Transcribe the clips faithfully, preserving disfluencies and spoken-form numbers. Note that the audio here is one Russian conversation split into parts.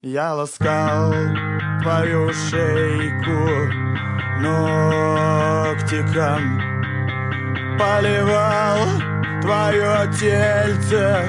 Я ласкал твою шейку ногтиком, поливал твое тельце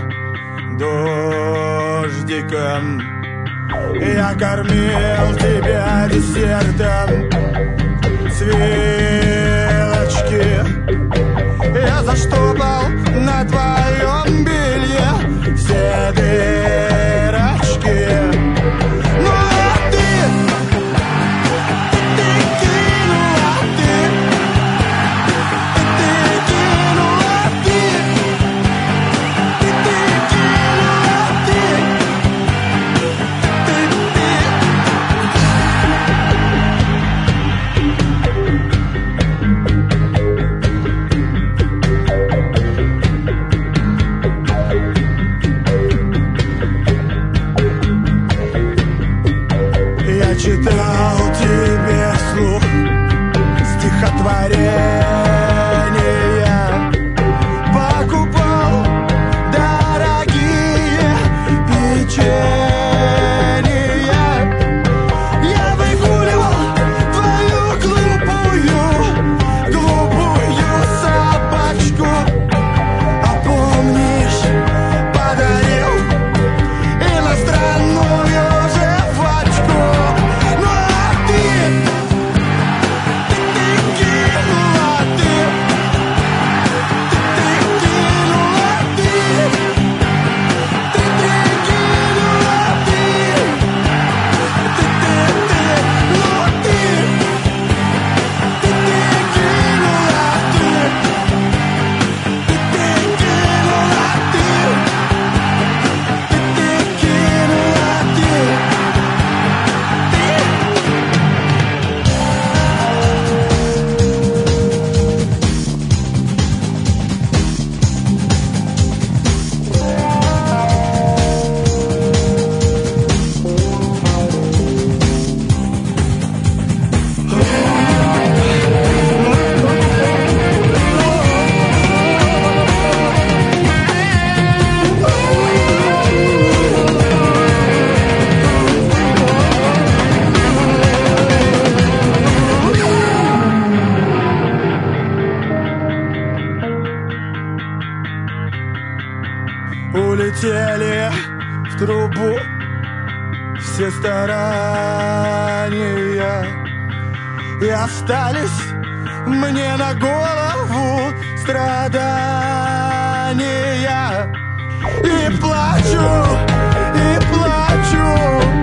дождиком. Я кормил тебя десертом с вилочки. Я заштопал на твоем белье все дырочки. Ну а ты, ты, ты кинула, ты, ты, ты кинула, ты, ты, ты кинула, ты, ты, Я читал тебе вслух стихотворения, покупал дорогие печенья. Я выгуливал твою глупую, глупую собачку. А помнишь, подарил иностранную жвачку. Ну а ты, ты, ты кинула, ты, ты, ты кинула, ты, ты, ты кинула, ты, ты, ты, ты, ну ты, ты, ты кинула, ты, ты, ты кинула, ты, ты, ты кинула, ты. Улетели в трубу все старания, и остались мне на голову страдания. И плачу, и плачу,